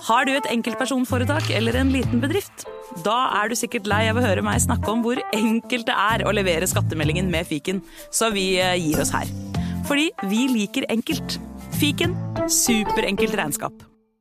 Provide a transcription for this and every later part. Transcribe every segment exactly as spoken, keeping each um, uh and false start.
Har du et enkeltpersonforetak eller en liten bedrift? Da er du sikkert lei av å høre meg snakke om hvor enkelt det er å levere skattemeldingen med Fiken, så vi gir oss her. Fordi vi liker enkelt. Fiken, superenkelt regnskap.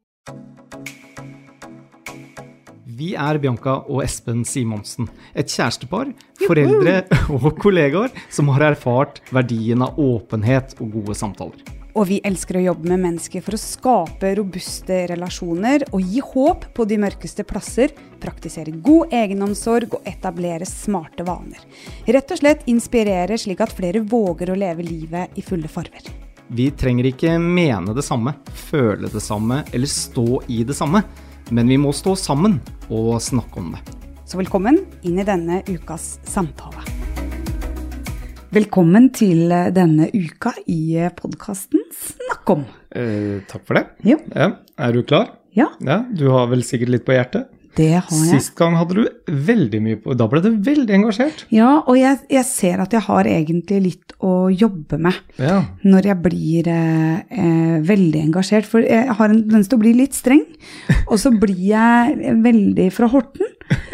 Vi er Bianca og Espen Simonsen, et kjærestepar, foreldre og kollegaer som har erfart verdien av åpenhet og gode samtaler. Og vi elsker å jobbe med mennesker for å skape robuste relasjoner og gi håp på de mørkeste plasser, praktisere god egenomsorg og etablere smarte vaner. Rett og slett inspirere slik at flere våger å leve livet i fulle farver. Vi trenger ikke mene det samme, føle det samme eller stå i det samme, men vi må stå sammen og snakke om det. Så velkommen inn i denne ukas samtale. Velkommen til denne uka i podcasten Snakk om. Eh, takk for det. Jo. Ja, er du klar? Ja. Ja. Du har vel sikkert litt på hjertet? Det har jeg. Sist gang hadde du veldig mye på, da ble du veldig engasjert. Ja, og jeg, jeg ser at jeg har egentlig litt å jobbe med ja. Når jeg blir eh, veldig engasjert, for jeg har en tendens til å bli litt streng, og så blir jeg veldig fra Horten,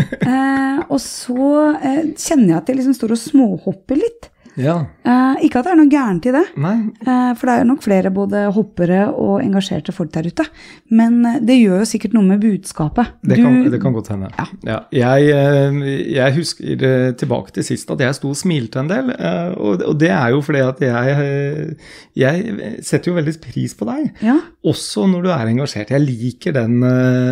eh, og så eh, kjenner jeg at jeg liksom står og småhopper litt. Ja. Eh, ikke at det er noe gærent i det, Nei. Eh, for det er jo nok flere både hoppere og engasjerte folk der ute, men det gjør jo sikkert noe med budskapet. Det, du, kan, det kan godt hende. Ja. Ja. Jeg, jeg husker tilbake til sist at jeg sto og smilte en del, og, og det er jo fordi at jeg, jeg setter jo veldig pris på deg, ja. Også når du er engasjert. Jeg liker den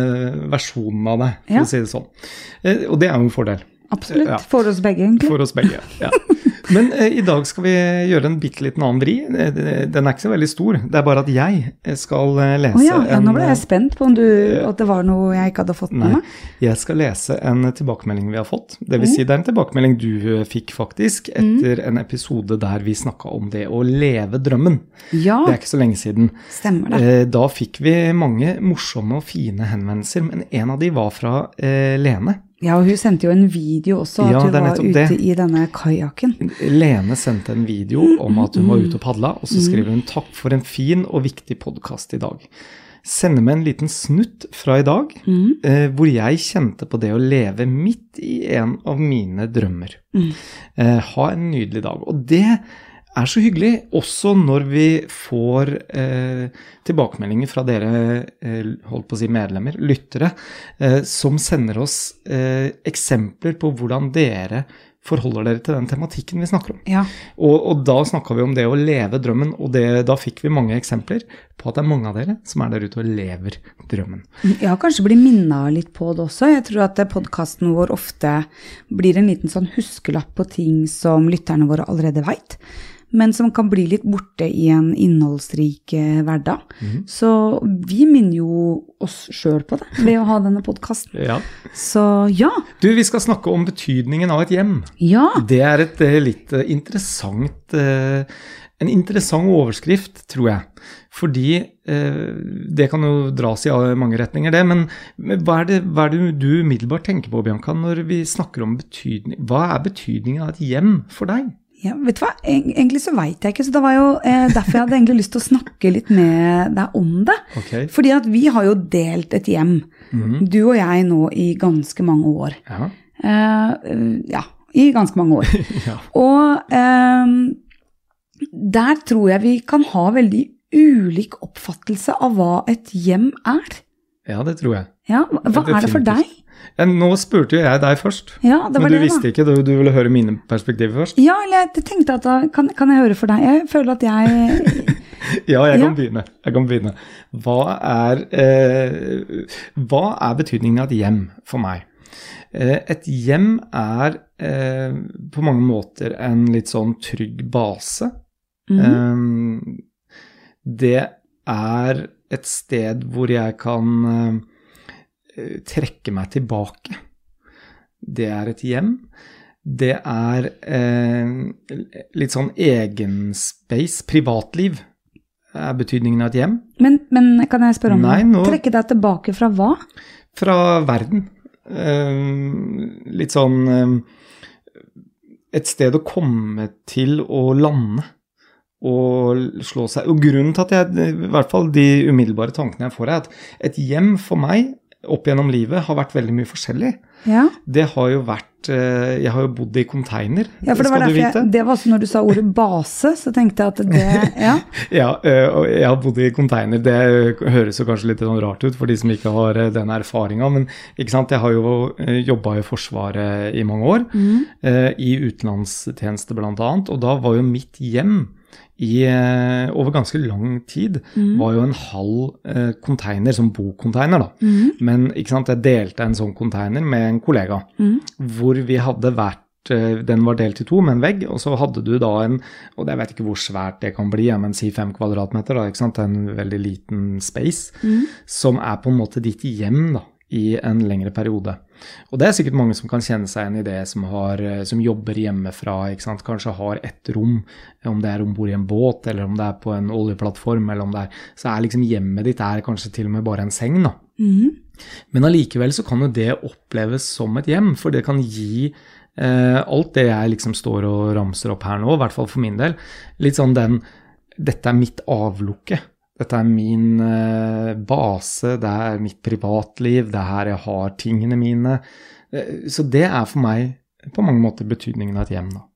versjonen av deg, for ja. å si det sånn. Og det er jo en fordel. Absolutt, ja. For oss begge egentlig. For oss begge, ja. Men eh, i dag skal vi gjøre en bitteliten annen vri. Den er ikke så veldig stor. Det er bare at jeg skal lese oh ja, ja, en... Nå ble jeg spent på om du, at det var noe jeg ikke hadde fått med meg. Jeg skal lese en tilbakemelding vi har fått. Det vil si det er en tilbakemelding du fikk faktisk etter mm. en episode der vi snakket om det å leve drømmen. Ja. Det er ikke så lenge siden. Stemmer det. Da fikk vi mange morsomme og fine henvendelser, men en av de var fra eh, Lene. Ja, og hun sendte jo en video også, at ja, hun var ute det. I denne kajakken. Lene sendte en video om at hun var ute og padla, og så skriver hun takk for en fin og viktig podcast i dag. Sender meg en liten snutt fra i dag, mm. eh, hvor jeg kjente på det å leve midt i en av mine drømmer. Mm. Eh, ha en nydelig dag. Og det er så hyggelig, også når vi får eh, tilbakemeldinger fra dere, eh, holdt på å si medlemmer, lyttere, eh, som sender oss eh, eksempler på hvordan dere forholder dere til den tematikken vi snakker om. Ja. Og, og da snakket vi om det å leve drømmen, og det, da fikk vi mange eksempler på at det er mange av dere som er der ute og lever drømmen. Ja, kanskje bli minnet litt på det også. Jeg tror at podcasten vår ofte blir en liten sånn huskelapp på ting som lytterne våre allerede vet, men som kan bli litt borte i en innholdsrik eh, hverdag. Mm. Så vi minner jo oss selv på det, ved å ha denne podcasten. Ja. Så ja. Du, vi skal snakke om betydningen av et hjem. Ja. Det er et litt interessant, en interessant overskrift, tror jeg. Fordi det kan jo dras i mange retninger det, men hva er det, hva er det du umiddelbart tenker på, Bianca, når vi snakker om betydning? Hva er betydningen av et hjem for deg? Ja, vet du hva? Egentlig så vet jeg ikke, så det var jo eh, derfor jeg hadde egentlig lyst til å snakke litt med deg om det. Okay. Fordi at vi har jo delt et hjem, mm. du og jeg nå i ganske mange år. Ja, eh, ja i ganske mange år. ja. Og eh, der tror jeg vi kan ha veldig ulik oppfattelse av hva et hjem er. Ja, det tror jeg. Ja, hva er det for deg? Ja, nå spurte jo jeg deg først, ja, det var men du det, visste da. ikke, du, du ville høre mine perspektiver først. Ja, eller jeg tenkte at da, kan, kan jeg høre for deg? Jeg føler at jeg... ja, jeg kan ja. begynne. Jeg kan begynne. Hva er, eh, hva er betydningen av et hjem for meg? Eh, et hjem er eh, på mange måter en litt sånn trygg base. Mm. Eh, det er et sted hvor jeg kan... Eh, trekke meg tilbake. Det er et hjem. Det er eh, litt sånn egenspace, privatliv er betydningen av et hjem. Men, men kan jeg spørre om Nei, nå, trekke deg tilbake fra hva? Fra verden. Eh, litt sånn eh, et sted å komme til å lande. å slå seg, og grunnen til at jeg, i hvert fall de umiddelbare tankene jeg får er at et hjem for meg opp gjennom livet har vært veldig mye forskjellig. Ja. Det har jo vært, jeg har jo bodd i container, ja, for det var skal du derfor vite. Jeg, det var så når du sa ordet base, så tenkte jeg at det, ja. Ja, og jeg har bodd i container, det høres jo kanskje litt sånn rart ut for de som ikke har den erfaringen, men ikke sant, jeg har jo jobbet i Forsvaret i mange år, mm. i utenlandstjeneste blant annet, og da var jo mitt hjem i over ganske lang tid mm. var jo en halv eh, container, som bokonteiner da. Mm. Men ikke sant, jeg delte en sånn container med en kollega, mm. hvor vi hadde vært, eh, den var delt i to med en vegg, og så hadde du da en, og jeg vet ikke hvor svært det kan bli, men si fem kvadratmeter da, ikke sant, en veldig liten space, mm. som er på en måte ditt hjem da, i en lengre periode. Og det er sikkert mange som kan kjenne seg igjen i det, som, har, som jobber hjemmefra, ikke sant? Kanskje har et rom, om det er ombord i en båt, eller om det er på en oljeplattform, eller om det er, så er liksom hjemmet ditt er kanskje til og med bare en seng da. Mm. Men allikevel så kan jo det oppleves som et hjem, for det kan gi eh, alt det jeg liksom står og ramser opp her nå, i hvert fall for min del, litt sånn den, dette er mitt avlukke. Dette er min eh, base, det er mitt privatliv, det er her jeg har tingene mine. Eh, så det er for meg på mange måter betydningen av et hjem da.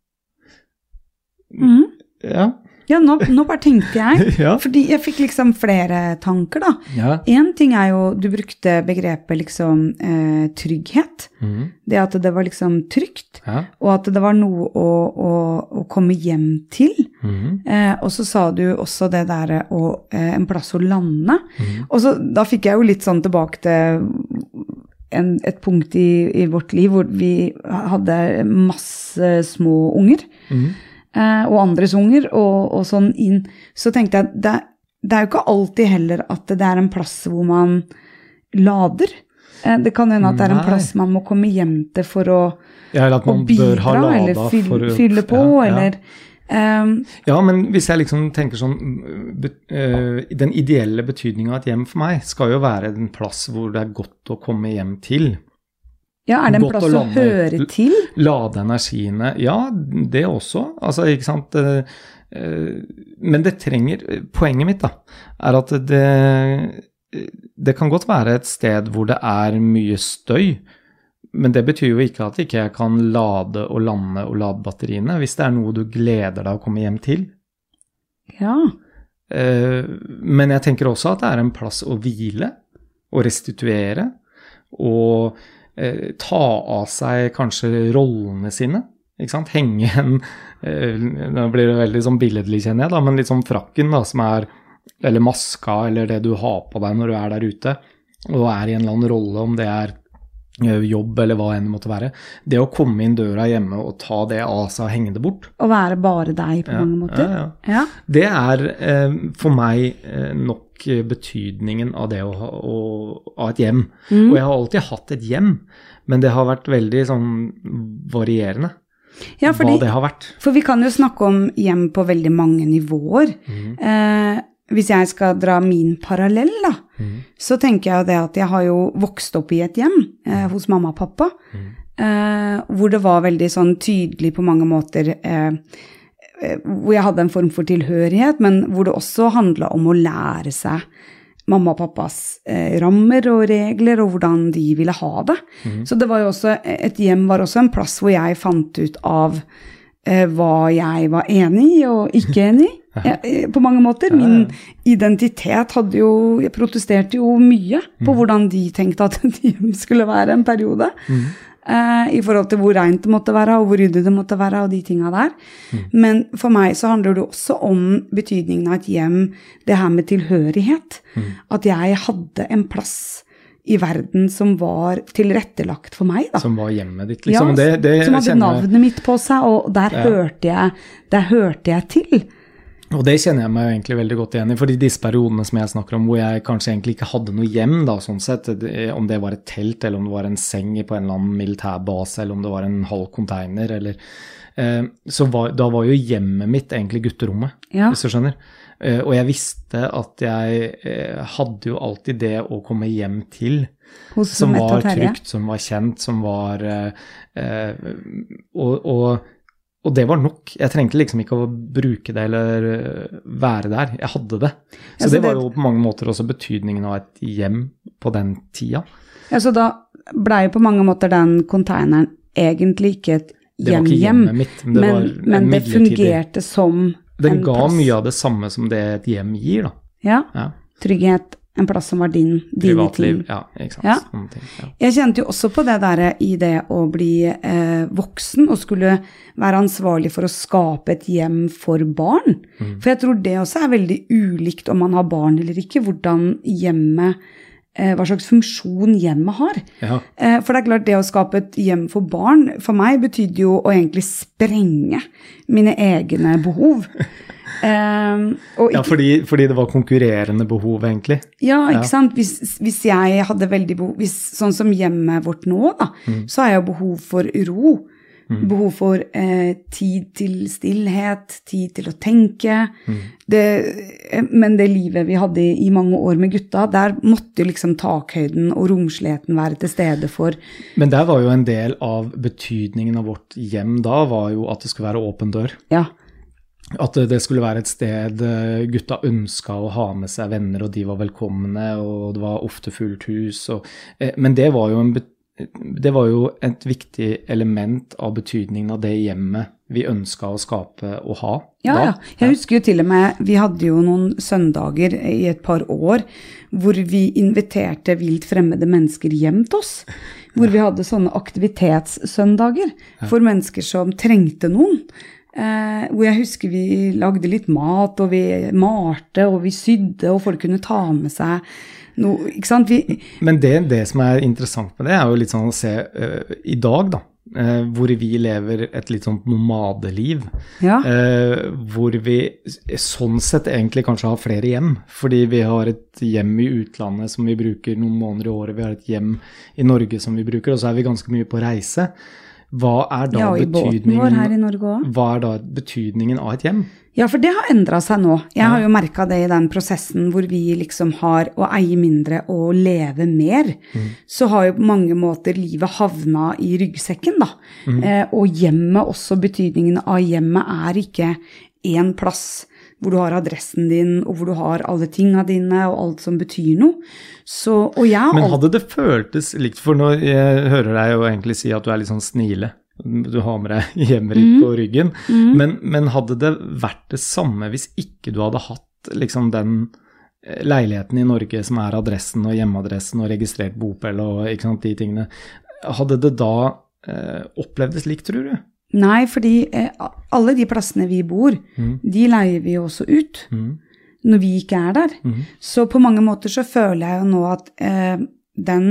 Mm. Ja. Ja, nå, nå bare tenkte jeg, ja. fordi jeg fikk liksom flere tanker da. Ja. En ting er jo, du brukte begrepet liksom eh, trygghet, mm. det at det var liksom trygt, ja. Og at det var noe å, å, å komme hjem til. Mm. Eh, og så sa du også det der, å, eh, en plass å lande. Mm. Og så, da fikk jeg jo litt sånn tilbake til en, et punkt i, i vårt liv, hvor vi hadde masse små unger. Mm. Eh, og andres unger, og, og sånn inn, så tenkte jeg, det, det er jo ikke alltid heller at det er en plass hvor man lader. Eh, det kan hende at det er en plass man må komme hjem til for å, ja, eller at man å bidra, bør ha lada eller fylle, for, fylle på, ja, ja. eller... Um, ja, men hvis jeg liksom tenker sånn, be, uh, den ideelle betydningen av et hjem for meg skal jo være en plass hvor det er godt å komme hjem til. Ja, er det en plass å, lande, å høre til? Lade energiene, ja, det også. Altså, ikke sant? Men det trenger, poenget mitt da, er at det, det kan godt være et sted hvor det er mye støy, men det betyr jo ikke at ikke jeg kan lade og lande og lade batteriene, hvis det er noe du gleder deg å komme hjem til. Ja. Men jeg tenker også at det er en plass å hvile, og restituere, og Eh, ta av seg kanskje rollene sine, ikke sant? Henge en, eh, nå blir det veldig sånn billedlig kjenner jeg da, men litt sånn frakken da, som er, eller maska, eller det du har på deg når du er der ute, og er i en eller annen rolle, om det er eh, jobb eller hva enn det måtte være. Det å komme inn døra hjemme og ta det av seg og henge det bort. Å være bare deg på ja, mange måter. Ja, ja. Ja. Det er eh, for meg eh, nok betydningen av det å ha, å, av et hjem. Mm. Og jeg har alltid hatt et hjem, men det har vært veldig sånn varierende. Ja, fordi, hva det har vært. For vi kan jo snakke om hjem på veldig mange nivåer. Mm. Eh, hvis jeg skal dra min parallell da, mm. så tenker jeg jo det at jeg har jo vokst opp i et hjem eh, hos mamma og pappa, mm. eh, hvor det var veldig sånn tydelig på mange måter eh, hvor jeg hadde en form for tilhørighet, men hvor det også handlet om å lære seg mamma og pappas eh, rammer og regler, og hvordan de ville ha det. Mm. Så det var jo også, et hjem var også en plass hvor jeg fant ut av eh, hva jeg var enig i og ikke enig i, eh, på mange måter. Min identitet hadde jo, jeg protesterte jo mye på mm. hvordan de tenkte at et hjem skulle være en periode. Mm. Uh, i forhold til hvor rent det måtte være, og hvor ryddig det måtte være, og de tingene der. Mm. Men for meg så handler det også om betydningen av et hjem, det her med tilhørighet. Mm. At jeg hadde en plass i verden som var tilrettelagt for meg, da. Som var hjemmet ditt, liksom. Ja, det, det, som hadde kjenner... navnet mitt på seg, og der, ja. hørte, jeg, der hørte jeg til. Og det kjenner jeg meg egentlig veldig godt igjen i, fordi disse periodene som jeg snakker om, hvor jeg kanskje egentlig ikke hadde noe hjem da, sånn sett, om det var et telt, eller om det var en seng på en eller annen militærbase, eller om det var en halv container, eller, eh, så var, da var jo hjemmet mitt egentlig gutterommet, ja. Hvis du skjønner. Eh, og jeg visste at jeg eh, hadde jo alltid det å komme hjem til, hos som var trygt, som var kjent, som var, eh, eh, og, og og det var nok. Jeg trengte liksom ikke å bruke det eller være der. Jeg hadde det. Så, ja, så det var det, jo på mange måter også betydningen av et hjem på den tida. Ja, så da ble jo på mange måter den containeren egentlig ikke et hjem-hjem. Det var ikke hjemmet mitt, men det men, var men det fungerte som Den en ga plass. Mye av det samme som det et hjem gir, da. Ja, ja. Trygghet. En plass som var din, dine Privatliv, ting. ja, ikke sant. Ja. Ting, ja. Jeg kjente jo også på det der i det å bli eh, voksen og skulle være ansvarlig for å skape et hjem for barn. Mm. For jeg tror det også er veldig ulikt om man har barn eller ikke, hvordan hjemmet, eh, hva slags funksjon hjemmet har. Ja. Eh, for det er klart det å skape et hjem for barn, for meg betydde jo å egentlig sprenge mine egne behov. Um, ikke, ja, fordi, fordi det var konkurrerende behov, egentlig. Ja, ikke ja. sant? Hvis, hvis jeg hadde veldig behov, hvis, sånn som hjemmet vårt nå, da, mm. så har jeg behov for ro. Mm. Behov for eh, tid til stillhet, tid til å tenke. Mm. Det, men det livet vi hadde i, i mange år med gutta, der måtte jo liksom takhøyden og romsligheten være til stede for. Men der var jo en del av betydningen av vårt hjem da, var jo at det skulle være åpen dør. Ja. At det skulle være et sted gutta ønsket å ha med seg venner, og de var velkomne, og det var ofte fullt hus. Og, eh, men det var, jo en, det var jo et viktig element av betydningen av det hjemmet vi ønsket å skape og ha. Ja, ja. Jeg husker jo til og med, vi hadde jo noen søndager i et par år, hvor vi inviterte vilt fremmede mennesker hjem til oss. Hvor vi hadde sånne aktivitetssøndager for mennesker som trengte noen. Eh, hvor jeg husker vi lagde litt mat, og vi malte, og vi sydde, og folk kunne ta med seg noe, ikke sant? Vi Men det, det som er interessant med det, er jo litt sånn å se uh, i dag da, uh, hvor vi lever et litt sånn nomadeliv, ja. uh, hvor vi sånn sett egentlig kanskje har flere hjem, fordi vi har et hjem i utlandet som vi bruker noen måneder i året, vi har et hjem i Norge som vi bruker, og så er vi ganske mye på reise. Hva er da ja, betydningen, her i Norge også. Hva er da betydningen av et hjem? Ja, for det har endret seg nå. Jeg har jo merket det i den prosessen hvor vi liksom har å eie mindre og leve mer. Mm. Så har jo på mange måter livet havnet i ryggsekken da. Mm. Eh, og hjemmet, også betydningen av hjemmet er ikke en plass hvor du har adressen din, og hvor du har alle tingene dine, og alt som betyr noe. Så, og jeg Men hadde det føltes likt, for når jeg hører deg jo egentlig si at du er litt sånn snile, du har med deg hjemmet ditt mm. på ryggen, mm. men, men hadde det vært det samme hvis ikke du hadde hatt liksom den leiligheten i Norge som er adressen og hjemmeadressen og registrert bopel og ikke sant, de tingene, hadde det da eh, opplevdes likt, tror du? Nei, fordi eh, alle de plassene vi bor, mm. de leier vi også ut mm. når vi ikke er der. Mm. Så på mange måter så føler jeg jo nå at eh, den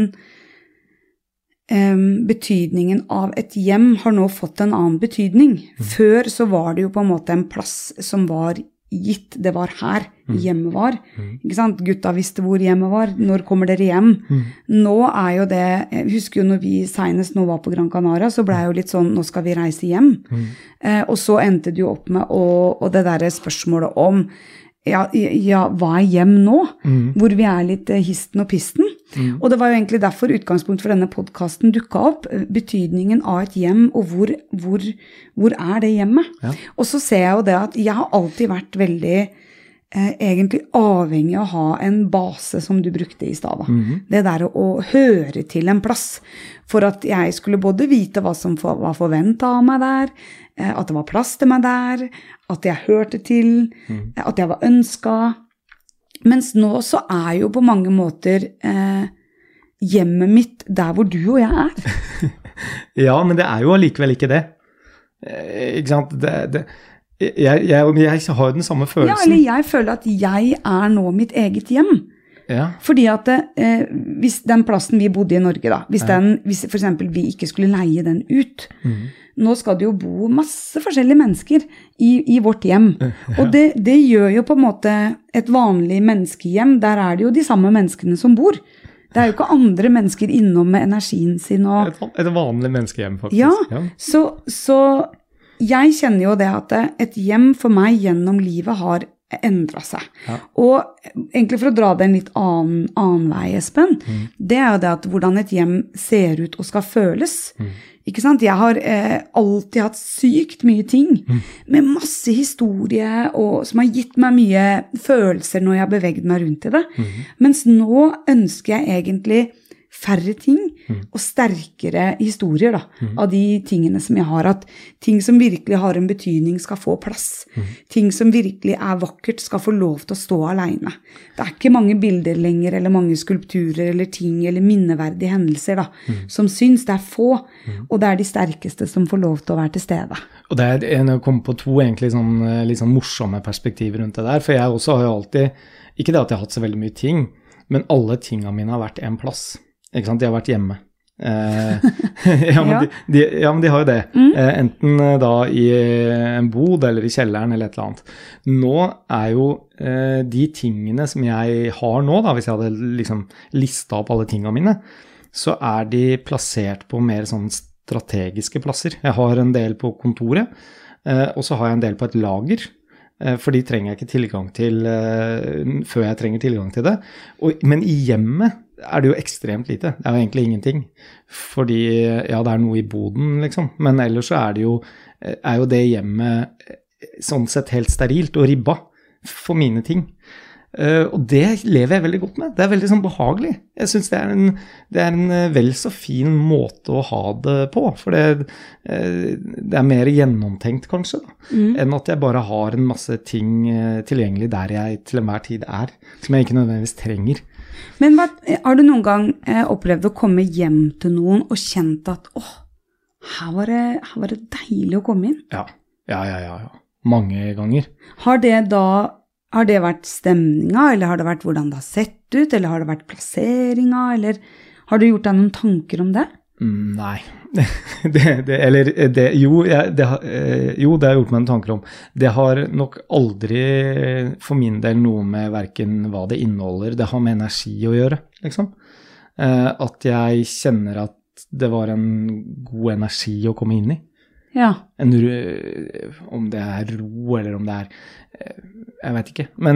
eh, betydningen av et hjem har nå fått en annen betydning. Mm. Før så var det jo på en måte en plass som var gitt, det var her mm. hjemmet var. Mm. Ikke sant? Gutta visste hvor hjemmet var. Når kommer dere hjem? Mm. Nå er jo det, jeg husker jo når vi senest nå var på Gran Canaria, så ble jeg jo litt sånn, nå skal vi reise hjem. Mm. Eh, og så endte det jo opp med, og, og det der spørsmålet om, ja, ja, hva er hjem nå? Mm. Hvor vi er litt eh, histen og pisten. Mm. Og det var jo egentlig derfor utgangspunkt for denne podcasten dukket opp, betydningen av et hjem, og hvor, hvor, hvor er det hjemmet? Ja. Og så ser jeg jo det at jeg har alltid vært veldig eh, egentlig avhengig av å ha en base som du brukte i stad. Mm. Det der å, å høre til en plass, for at jeg skulle både vite hva som for, var forventet av meg der, eh, at det var plass til meg der, at jeg hørte til, mm. at jeg var ønsket. Mens nå så er jo på mange måter eh, hjemmet mitt der hvor du og jeg er. Ja, men det er jo allikevel ikke det. Eh, ikke sant? Det, det, jeg, jeg, jeg har jo den samme følelsen. Ja, eller jeg føler at jeg er nå mitt eget hjem. Ja. Fordi at eh, hvis den plassen vi bodde i Norge da, hvis, den, hvis for eksempel vi ikke skulle leie den ut, mm. nå skal det jo bo masse forskjellige mennesker i, i vårt hjem. Ja. Og det, det gjør jo på en måte et vanlig menneskehjem, der er det jo de samme menneskene som bor. Det er jo ikke andre mennesker innom med energien sin. Og, et, et vanlig menneskehjem, faktisk. Ja, ja. Så, så jeg kjenner jo det at et hjem for meg gjennom livet har endret seg. Ja. Og egentlig for å dra det en litt annen, annen vei, Espen, mm. det er jo det at hvordan et hjem ser ut og skal føles. Mm. Ikke sant? Jeg har eh, alltid hatt sykt mye ting, mm. med masse historie, og, som har gitt meg mye følelser når jeg har beveget meg rundt i det. Mm. Mens nå ønsker jeg egentlig færre ting, mm. og sterkere historier da, mm. av de tingene som jeg har, at ting som virkelig har en betydning skal få plass. Mm. Ting som virkelig er vakkert skal få lov til å stå alene. Det er ikke mange bilder lenger, eller mange skulpturer, eller ting, eller minneverdige hendelser da, mm. som syns. Det er få, mm. og det er de sterkeste som får lov til å være til stede. Og det er en å komme på to egentlig sånn, litt sånn morsomme perspektiver rundt det der, for jeg også har jo alltid, ikke det at jeg har hatt så veldig mye ting, men alle tingene mine har vært en plass. Ikke sant? De har vært hjemme. Eh, ja, men ja. De, de, ja, men de har jo det. Mm. Eh, enten da i en bod eller i kjelleren eller et eller annet. Nå er jo eh, de tingene som jeg har nå, da, hvis jeg hadde liksom listet opp alle tingene mine, så er de plassert på mer sånn strategiske plasser. Jeg har en del på kontoret, eh, og så har jeg en del på et lager. For de trenger jeg ikke tilgang til uh, før jeg trenger tilgang til det. Og, men i hjemmet er det jo ekstremt lite. Det er jo egentlig ingenting. Fordi, ja, det er noe i boden, liksom. Men ellers så er det jo, er jo det hjemmet sånn sett helt sterilt og ribba for mine ting. Uh, og det lever jeg veldig godt med. Det er veldig sånn behagelig. Jeg synes det er en, det er en vel så fin måte å ha det på, for det, uh, det er mer gjennomtenkt kanskje, da, mm. enn at jeg bare har en masse ting uh, tilgjengelig der jeg til enhver tid er, som jeg ikke nødvendigvis trenger. Men hva, har du noen gang uh, opplevd å komme hjem til noen og kjent at, åh, her var det, her var det deilig å komme inn? Ja, ja, ja, ja, ja. Mange ganger. Har det da Har det vært stemninga, eller har det vært hvordan det har sett ut, eller har det vært plasseringa, eller har du gjort deg noen tanker om det? Mm, nei, det, det, eller det, jo, jeg, det, jo, det har jeg gjort meg noen tanker om. Det har nok aldri for min del noe med hverken hva det inneholder, det har med energi å gjøre, liksom. At jeg kjenner at det var en god energi å komme inn i. Ja. En, om det er ro, eller om det er, jeg vet ikke, men,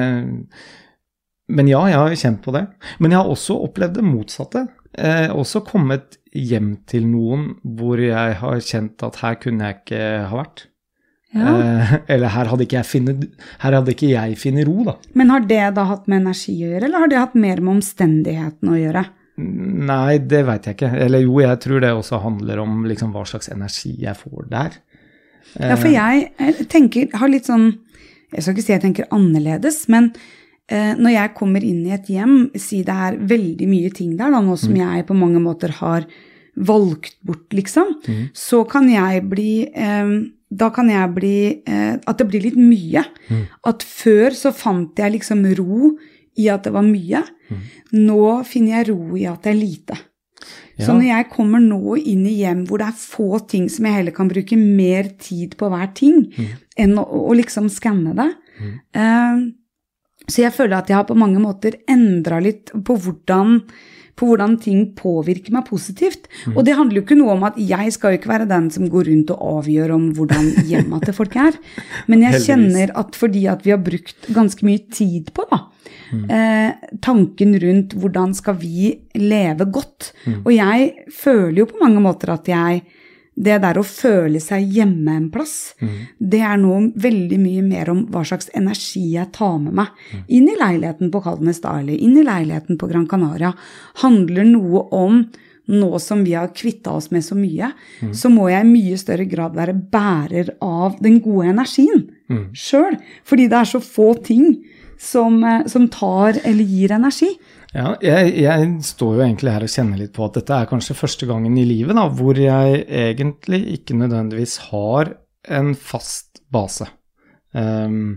men ja, jeg har kjent på det. Men jeg har også opplevd det motsatte. Jeg har også kommet hjem til noen hvor jeg har kjent at her kunne jeg ikke ha vært. Ja. Eller her hadde ikke jeg finnet, her hadde ikke jeg finnet ro, da. Men har det da hatt med energi å gjøre, eller har det hatt mer med omstendigheten å gjøre? Nei, det vet jeg ikke. Eller jo, jeg tror det også handler om liksom hva slags energi jeg får der. Ja, for jeg tenker, har litt sånn, jeg skal ikke si jeg tenker annerledes, men eh, når jeg kommer inn i et hjem, si det er veldig mye ting der, da, nå som mm. jeg på mange måter har valgt bort, liksom, mm. så kan jeg bli, eh, da kan jeg bli, eh, at det blir litt mye. Mm. At før så fant jeg liksom ro i at det var mye. Mm. Nå finner jeg ro i at det er lite. Ja. Så når jeg kommer nå inn i hjem hvor det er få ting som jeg heller kan bruke mer tid på hver ting, mm. enn å, å liksom skanne det. Mm. Uh, så jeg føler at jeg har på mange måter endret litt på hvordan, på hvordan ting påvirker meg positivt. Mm. Og det handler jo ikke noe om at jeg skal jo ikke være den som går rundt og avgjør om hvordan hjemmet til folk er. Men jeg kjenner at fordi at vi har brukt ganske mye tid på da, Mm. Eh, tanken rundt hvordan skal vi leve godt. Mm. Og jeg føler jo på mange måter at jeg, det der å føle seg hjemme en plass, mm. det er nå veldig mye mer om hva slags energi jeg tar med meg. Mm. Inn i leiligheten på Kalnes Dali, inn i leiligheten på Gran Canaria, handler noe om nå som vi har kvittet oss med så mye, mm. så må jeg i mye større grad være bærer av den gode energien mm. selv, fordi det er så få ting Som, som tar eller gir energi. Ja, jeg, jeg står jo egentlig her og kjenner litt på at dette er kanskje første gangen i livet da, hvor jeg egentlig ikke nødvendigvis har en fast base. Um,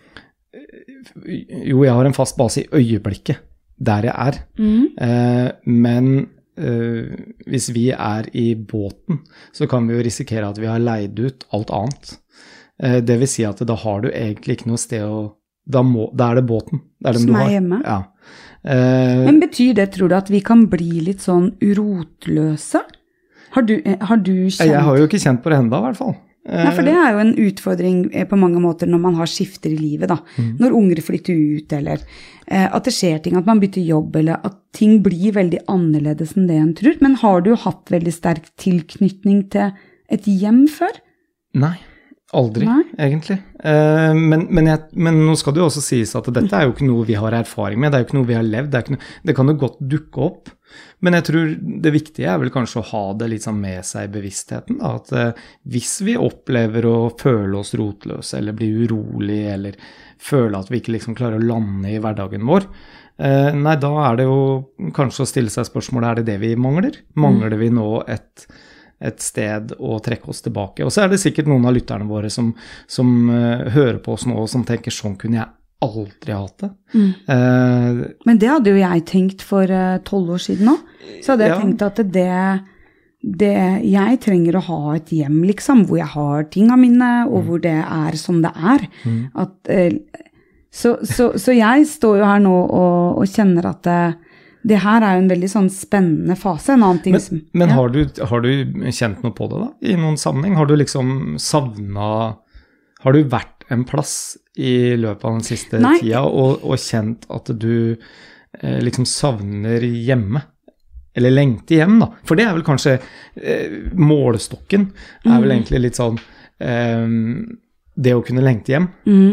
jo, jeg har en fast base i øyeblikket, der jeg er. Mm. Uh, men uh, hvis vi er i båten, så kan vi jo risikere at vi har leid ut alt annet. Uh, det vil si at da har du egentlig ikke noe sted å Da, må, da er det båten. Det er den Som du har. er hjemme. Ja. Eh, Men betyr det, tror du, at vi kan bli litt sånn rotløse? Har du, har du kjent? Jeg har jo ikke kjent på det enda, i hvert fall. Nei, for det er jo en utfordring på mange måter når man har skifter i livet da. Mm. Når unger flytter ut, eller eh, at det skjer ting, at man bytter jobb, eller at ting blir veldig annerledes enn det en tror. Men har du hatt veldig sterk tilknytning til et hjem før? Nei, aldri, Nei? egentlig. Eh, men, men, jeg, men nå skal det jo også sies at dette er jo ikke noe vi har erfaring med, det er jo ikke noe vi har levd, det, er ikke noe, det kan jo godt dukke opp. Men jeg tror det viktige er vel kanskje å ha det litt sånn med seg i bevisstheten, da, at eh, hvis vi opplever å føle oss rotløse, eller bli urolig, eller føle at vi ikke liksom klarer å lande i hverdagen vår, eh, nei, da er det jo kanskje å stille seg spørsmålet, er det det vi mangler? Mangler vi nå et, et sted å trekke oss tilbake? Og så er det sikkert noen av lytterne våre som, som uh, hører på oss nå, og som tenker, sånn kunne jeg aldri hatt det. Mm. Uh, Men det hadde jo jeg tenkt for tolv uh, år siden nå. Så hadde jeg ja. tenkt at det, det, jeg trenger å ha et hjem, liksom, hvor jeg har tingene mine, og mm. hvor det er som det er. Mm. At, uh, så, så, så jeg står jo her nå og, og kjenner at det, det her er jo en veldig sånn spennende fase, en annen ting men, som... Men ja. har, du, har du kjent noe på det da, i noen sammenheng? Har du liksom savnet, har du vært en plass i løpet av den siste Nei. tida, og, og kjent at du eh, liksom savner hjemme, eller lengter hjem da, for det er vel kanskje eh, målestokken, er vel mm. egentlig litt sånn eh, det å kunne lengte hjem. Mm.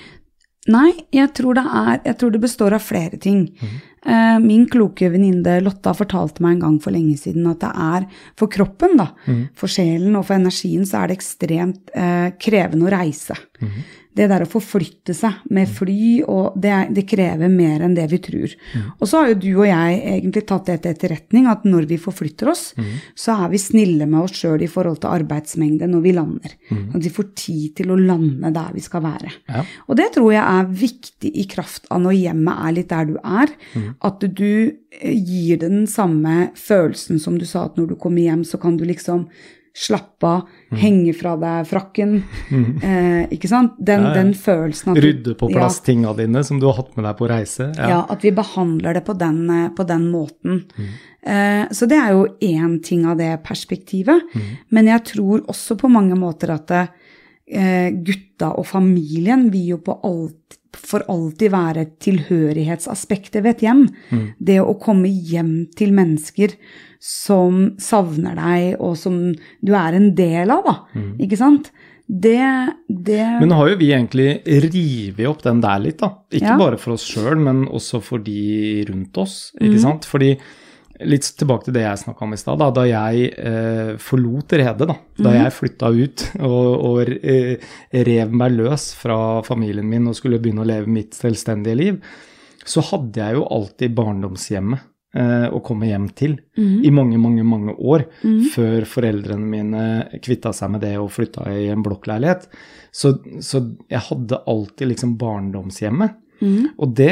Nei, jeg tror det er, jeg tror det består av flere ting. Mm. Eh, min kloke venninne Lotta fortalte meg en gang for lenge siden at det er for kroppen da, mm. for sjelen og for energien så er det ekstremt eh, krevende å reise. Mm. Det der å forflytte seg med fly, og det, det krever mer enn det vi tror. Mm. Og så har jo du og jeg egentlig tatt det til etterretning, at når vi forflytter oss, mm. så er vi snille med oss selv i forhold til arbeidsmengde når vi lander. Mm. At vi får tid til å lande der vi skal være. Ja. Og det tror jeg er viktig i kraft av når hjemmet er litt der du er, mm. at du gir den samme følelsen som du sa, at når du kommer hjem så kan du liksom slappe av, mm. henge fra deg frakken, mm. eh, ikke sant? Den, ja, ja. den følelsen at rydde på plass ja, tingene dine som du har hatt med deg på reise. Ja, ja at vi behandler det på den, på den måten. Mm. Eh, så det er jo en ting av det perspektivet, mm. men jeg tror også på mange måter at det, eh, gutta og familien vil jo på alt, for alltid være tilhørighetsaspektet ved et hjem. Mm. Det å komme hjem til mennesker som savner deg, og som du er en del av, da. Mm. Ikke sant? Det, det... Men nå har jo vi egentlig rivet opp den der litt, da. Ikke ja. bare for oss selv, men også for de rundt oss, ikke mm. sant? Fordi, litt tilbake til det jeg snakket om i sted, da, da jeg eh, forlot Rede, da, da mm. jeg flyttet ut og, og eh, rev meg løs fra familien min og skulle begynne å leve mitt selvstendige liv, så hadde jeg jo alltid barndomshjemmet eh, å komme hjem til mm. i mange, mange, mange år, mm. før foreldrene mine kvittet seg med det og flyttet i en blokkleilighet. Så, så jeg hadde alltid liksom barndomshjemmet, mm. og det...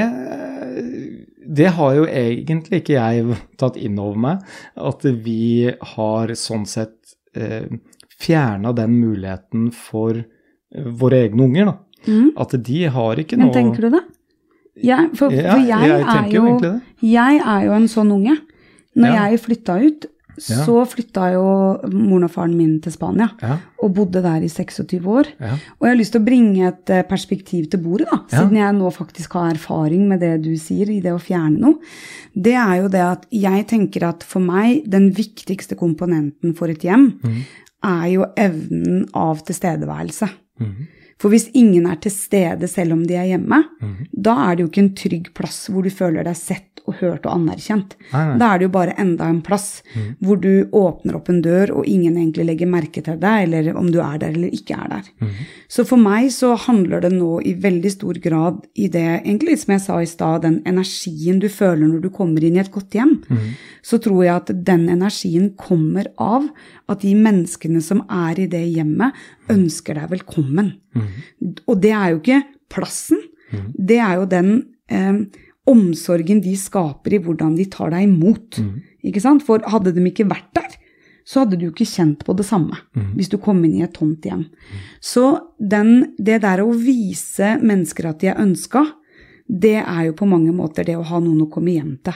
Det har jo egentlig ikke jeg tatt inn over meg, at vi har sånn sett eh, fjernet den muligheten for våre egne unger, da. Mm. At de har ikke noe... Men tenker du det? Jeg, for, ja, for jeg, jeg, er jo, jo jeg er jo en sånn unge. Når ja. jeg flyttet ut, ja. så flyttet jo moren og faren min til Spania, ja. og bodde der i tjueseks år. Ja. Og jeg har lyst til å bringe et perspektiv til bordet, da, ja. siden jeg nå faktisk har erfaring med det du sier, i det å fjerne noe. Det er jo det at jeg tenker at for meg, den viktigste komponenten for et hjem, mm. er jo evnen av tilstedeværelse. Mm. For hvis ingen er til stede selv om de er hjemme, mm. da er det jo ikke en trygg plass hvor du føler deg sett og hørt og anerkjent. Nei, nei. Da er det jo bare enda en plass mm. hvor du åpner opp en dør og ingen egentlig legger merke til deg, eller om du er der eller ikke er der. Mm. Så for meg så handler det nå i veldig stor grad i det, egentlig som jeg sa i sted, den energien du føler når du kommer inn i et godt hjem, mm. så tror jeg at den energien kommer av at de menneskene som er i det hjemmet ønsker deg velkommen. Mm. Og det er jo ikke plassen, mm. det er jo den eh, omsorgen de skaper i hvordan de tar deg imot. Mm. Ikke sant? For hadde de ikke vært der, så hadde du ikke kjent på det samme, mm. hvis du kom inn i et tomt hjem. Mm. Så den, det der å vise mennesker at de er ønsket, det er jo på mange måter det å ha noen å komme hjem til.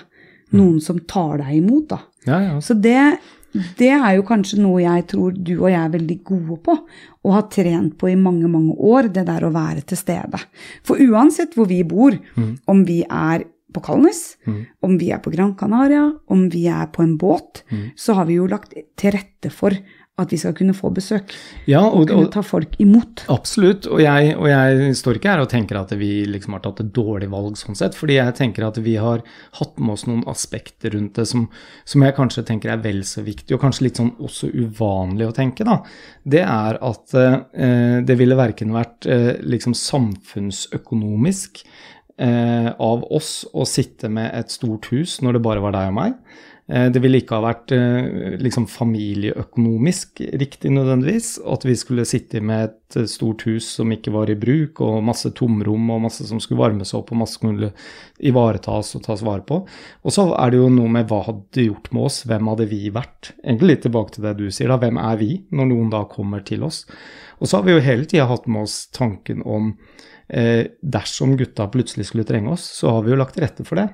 noen som tar deg imot da. Ja, ja. Så det, det er jo kanskje noe jeg tror du og jeg er veldig gode på, og har trent på i mange, mange år, det der å være til stede. For uansett hvor vi bor, mm. om vi er på Kalnes, mm. om vi er på Gran Canaria, om vi er på en båt, mm. så har vi jo lagt til rette for at vi skal kunne få besøk, ja, og, og kunne ta folk imot. Absolutt, og jeg, og jeg står ikke her og tenker at vi liksom har tatt et dårlig valg sånn sett, fordi jeg tenker at vi har hatt med oss noen aspekter rundt det som, som jeg kanskje tenker er vel så viktig, og kanskje litt sånn også uvanlig å tenke da. Det er at eh, det ville hverken vært eh, liksom samfunnsøkonomisk eh, av oss å sitte med et stort hus når det bare var deg og meg. Det ville ikke ha vært liksom familieøkonomisk riktig nødvendigvis, at vi skulle sitte med et stort hus som ikke var i bruk, og masse tomrom, og masse som skulle varmes opp, og masse skulle ivaretas og tas vare på. Og så er det jo noe med hva hadde gjort med oss, hvem hadde vi vært? Egentlig litt tilbake til det du sier da, hvem er vi når noen da kommer til oss? Og så har vi jo hele tiden hatt med oss tanken om Eh, dersom gutta plutselig skulle trenge oss, så har vi jo lagt til rette for det.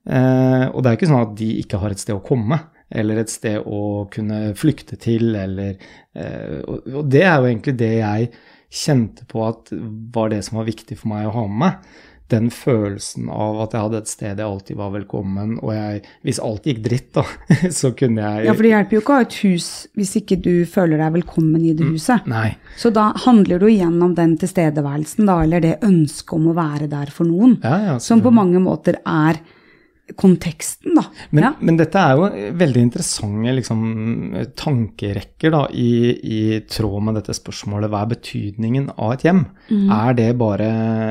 Eh, og det er ikke sånn at de ikke har et sted å komme, eller et sted å kunne flykte til, eller, eh, og, og det er jo egentlig det jeg kjente på at var det som var viktig for meg å ha med meg. Den følelsen av at jeg hadde et sted jeg alltid var velkommen, og jeg, hvis alt gikk dritt da, så kunne jeg... Ja, for det hjelper jo ikke å ha et hus hvis ikke du føler deg velkommen i det huset. Mm, nei. Så da handler det jo igjen om den tilstedeværelsen da, eller det ønsket om å være der for noen, ja, ja, som på mange måter er konteksten da. Men, ja. men dette er jo veldig interessante liksom, tankerekker da, i, i tråd med dette spørsmålet. Hva er betydningen av et hjem? Mm. Er det bare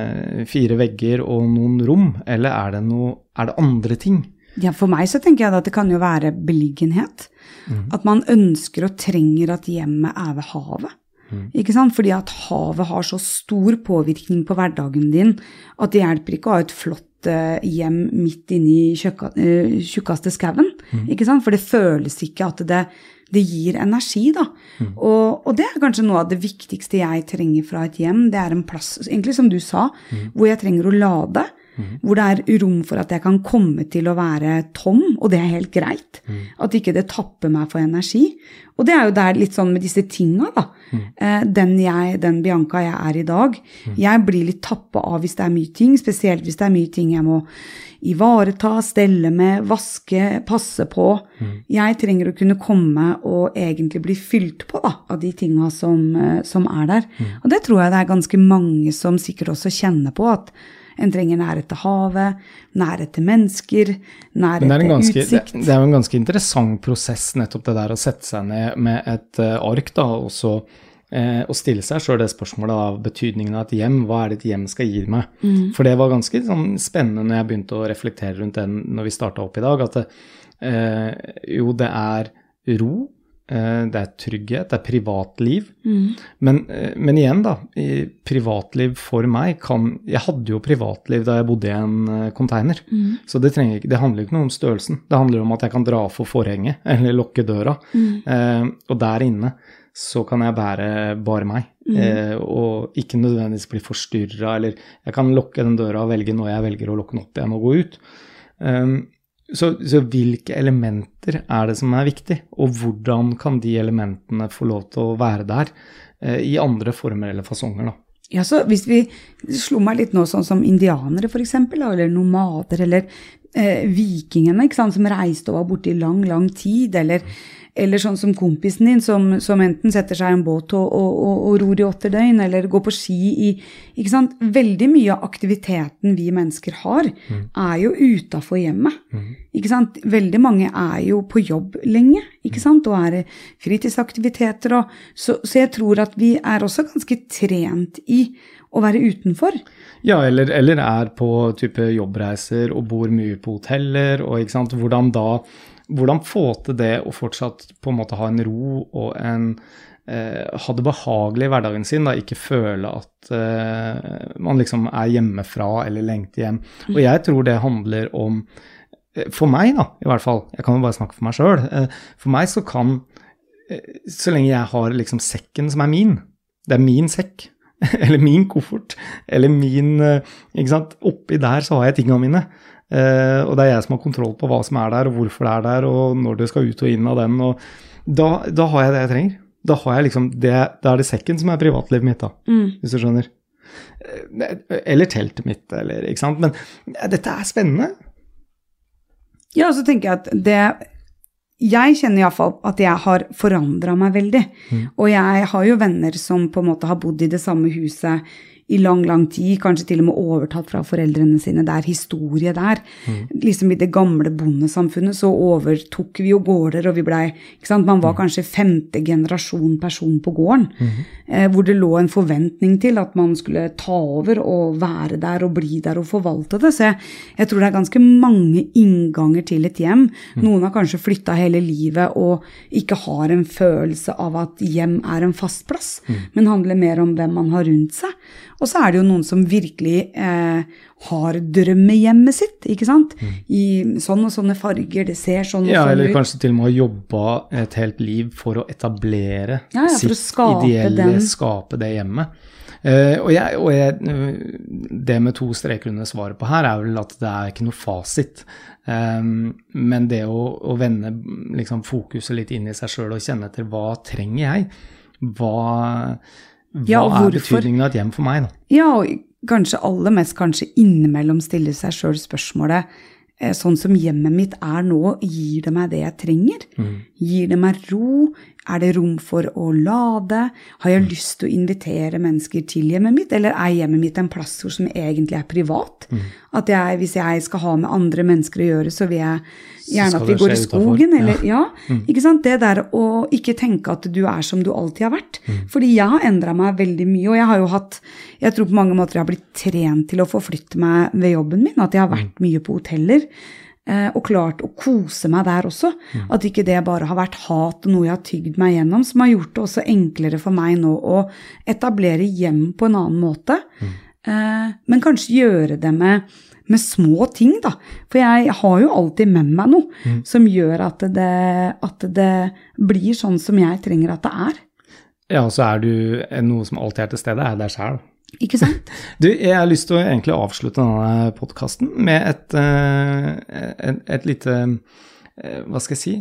fire vegger og noen rom, eller er det, noe, er det andre ting? Ja, for meg så tenker jeg at det kan jo være beliggenhet. Mm. At man ønsker og trenger at hjemmet er ved havet. Mm. Ikke sant? Fordi at havet har så stor påvirkning på hverdagen din, at det hjelper ikke å ha et flott hjem midt inne i tjukka, uh, tjukkeste skaven, mm. ikke sant? For det føles ikke at det, det gir energi da. Mm. Og, og det er kanskje noe av det viktigste jeg trenger fra et hjem. Det er en plass, egentlig som du sa, mm. hvor jeg trenger å lade, mm. hvor det er rom for at jeg kan komme til å være tom, og det er helt greit. Mm. At ikke det tapper meg for energi. Og det er jo der litt sånn med disse tingene da. Mm. Eh, den, jeg, den Bianca jeg er i dag, mm. jeg blir litt tappet av hvis det er mye ting, spesielt hvis det er mye ting jeg må ivareta, stelle med, vaske, passe på. Mm. Jeg trenger å kunne komme og egentlig bli fylt på da, av de tingene som, som er der. Mm. Og det tror jeg det er ganske mange som sikkert også kjenner på, at en trenger nærhet til havet, nærhet til mennesker, nærhet til ganske, utsikt. Det, det er jo en ganske interessant prosess nettopp det der å sette seg ned med et uh, ark da, og så uh, å stille seg selv det spørsmålet av betydningen av et hjem. Hva er det et hjem skal gi meg? Mm. For det var ganske sånn, spennende når jeg begynte å reflektere rundt den når vi startet opp i dag, at det, uh, jo, det er ro, det er trygghet, det er privatliv. Mm. Men, men igjen da, i privatliv for meg kan, jeg hadde jo privatliv da jeg bodde i en container, mm. så det, trenger ikke, det handler ikke noe om størrelsen, det handler om at jeg kan dra for forhenget, eller lukke døra, mm. eh, og der inne så kan jeg bære bare meg, mm. eh, og ikke nødvendigvis bli forstyrret, eller jeg kan lukke den døra og velge når jeg velger å lukke den opp igjen og gå ut. Um, Så, så hvilke elementer er det som er viktig, og hvordan kan de elementene få lov til å være der eh, i andre former eller fasonger da? Ja, så hvis vi slo meg litt nå sånn som indianere for eksempel, eller nomader, eller eh, vikingene, ikke sant, som reiste og var borte i lang, lang tid, eller, eller sånn som kompisen din, som, som enten setter seg i en båt og, og, og, og ror i åtte døgn, eller går på ski i, ikke sant, veldig mye av aktiviteten vi mennesker har, mm. er jo utenfor hjemmet, mm. ikke sant, veldig mange er jo på jobb lenge, ikke sant, og er fritidsaktiviteter, og, så, så jeg tror at vi er også ganske trent i å være utenfor. Ja, eller, eller er på type jobbreiser og bor mye på hoteller, og ikke sant, hvordan da hvordan få til det å fortsatt på en måte ha en ro og en, eh, ha det behagelig i hverdagen sin, da, ikke føle at eh, man liksom er hjemmefra eller lengter hjem. Og jeg tror det handler om, eh, for meg da, i hvert fall, jeg kan jo bare snakke for meg selv, eh, for meg så kan, eh, så lenge jeg har liksom sekken som er min, det er min sekk, eller min koffert, eller min, ikke sant, oppi der så har jeg tingene mine, Eh, og det er jeg som har kontroll på hva som er der, og hvorfor det er der, og når det skal ut og inn av den. Og da, da har jeg det jeg trenger. Da har jeg liksom det, da er det sekken som er privatlivet mitt, da, mm. hvis du skjønner. Eller teltet mitt, eller, ikke sant? Men ja, dette er spennende. Ja, så tenker jeg at det... Jeg kjenner i hvert fall at jeg har forandret meg veldig. Mm. Og jeg har jo venner som på en måte har bodd i det samme huset i lang, lang tid, kanskje til og med overtatt fra foreldrene sine. Det er historie der. Mm. Liksom i det gamle bondesamfunnet så overtok vi jo gårder, og vi ble, ikke sant, man var mm. kanskje femte generasjon person på gården, mm. eh, hvor det lå en forventning til at man skulle ta over og være der og bli der og forvalte det. Så jeg, jeg tror det er ganske mange innganger til et hjem. Mm. Noen har kanskje flyttet hele livet og ikke har en følelse av at hjem er en fast plass, mm. men handler mer om hvem man har rundt seg. Og så er det jo noen som virkelig eh, har drømmehjemmet sitt, ikke sant? Mm. I sånne og sånne farger, det ser sånn og ja, sånn ut. Eller kanskje til og med har jobbet et helt liv for å etablere ja, ja, for sitt ideelle, den. skape det hjemmet. Uh, og jeg, og jeg, det med to streker under svaret på her er vel at det er ikke noe fasit. Um, men det å, å vende liksom, fokuset litt inn i seg selv og kjenne etter hva trenger jeg? Hva... Hva ja, er betydningen av et hjem for meg da? Ja, og kanskje aller mest kanskje innimellom stiller seg selv spørsmålet, eh, sånn som hjemmet mitt er nå, gir det meg det jeg trenger? Mm. Gir det meg ro? Er det rom for å lade? Har jeg mm. lyst til å invitere mennesker til hjemmet mitt? Eller er hjemmet mitt en plass som egentlig er privat? Mm. At jeg, hvis jeg skal ha med andre mennesker å gjøre, så vil jeg gjerne at vi går i skogen, eller, ja, ja mm. ikke sant? Det der å ikke tenke at du er som du alltid har vært. Mm. Fordi jeg har endret meg veldig mye, og jeg har jo hatt, jeg tror på mange måter jeg har blitt trent til å forflytte meg ved jobben min, at jeg har vært mye på hoteller, eh, og klart å kose meg der også. Mm. At ikke det bare har vært hat og noe jeg har tygd meg gjennom, som har gjort det også enklere for meg nå å etablere hjem på en annen måte. Mm. Eh, men kanskje gjøre det med med små ting da, for jeg har jo alltid med meg noe mm. som gjør at det, at det blir sånn som jeg trenger at det er. Ja, og så er du noe som alltid er til stede, er deg selv. Ikke sant? Du, jeg har lyst til å egentlig avslutte denne podcasten med et, et, et lite, hva skal jeg si,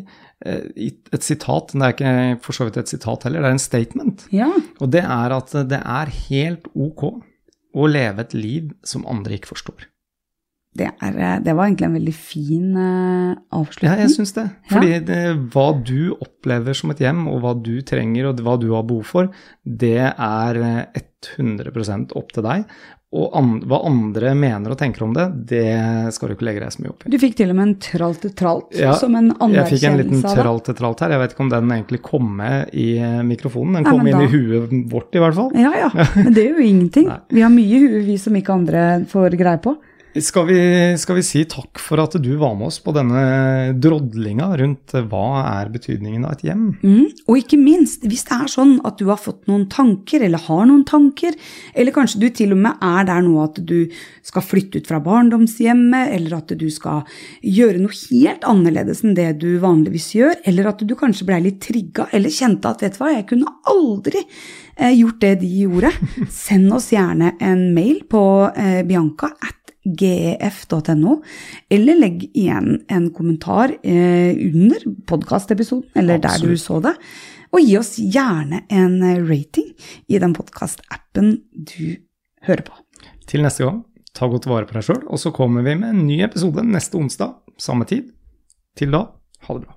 et sitat. Det er ikke for så vidt et sitat heller, det er en statement. Ja. Og det er at det er helt ok å leve et liv som andre ikke forstår. Det, er, det var egentlig en veldig fin uh, avslutning. Ja, jeg synes det. Fordi ja. det, hva du opplever som et hjem, og hva du trenger, og hva du har behov for, det er hundre prosent opp til deg. Og an, hva andre mener og tenker om det, det skal du ikke legge deg så mye opp i. Du fikk til og med en tralt-tralt, ja, som en anerkjennelse av det. Jeg fikk en liten tralt-tralt her. Jeg vet ikke om den egentlig kom med i mikrofonen. Den kom Nei, inn da... i huet vårt i hvert fall. Ja, ja. Men det er jo ingenting. Nei. Vi har mye hue, vi som ikke andre får greie på. Skal vi, skal vi si takk for at du var med oss på denne drodlinga rundt hva er betydningen av et hjem? Mm, og ikke minst, hvis det er sånn at du har fått noen tanker, eller har noen tanker, eller kanskje du til og med er der nå at du skal flytte ut fra barndomshjemmet, eller at du skal gjøre noe helt annerledes enn det du vanligvis gjør, eller at du kanskje ble litt trigget, eller kjente at, vet du hva, jeg kunne aldri eh, gjort det de gjorde. Send oss gjerne en mail på eh, bianca at g e f dot n o, eller legg igjen en kommentar eh, under podcast-episoden, eller Absolutt. Der du så det, og gi oss gjerne en rating i den podcast-appen du hører på. Til neste gang, ta godt vare på deg selv, og så kommer vi med en ny episode neste onsdag, samme tid. Til da, ha det bra.